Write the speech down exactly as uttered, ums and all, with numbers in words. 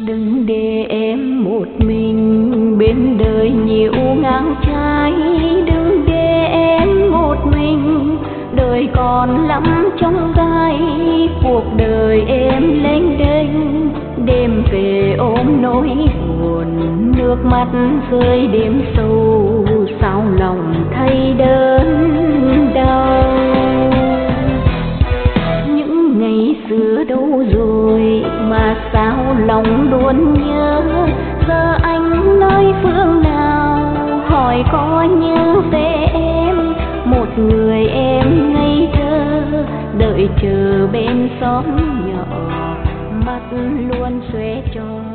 Đừng để em một mình bên đời nhiều ngang trái, đừng để em một mình đời còn lắm trong gai. Cuộc đời em lênh đênh đêm về ôm nỗi buồn, nước mắt rơi đêm sâu sao lòng thấy đớn đau. Những ngày xưa đâu rồi mà sao lòng luôn nhớ, giờ anh nơi phương nào hỏi có nhớ về em. Một người em ngây thơ đợi chờ bên xóm nhỏ, mắt luôn xoe tròn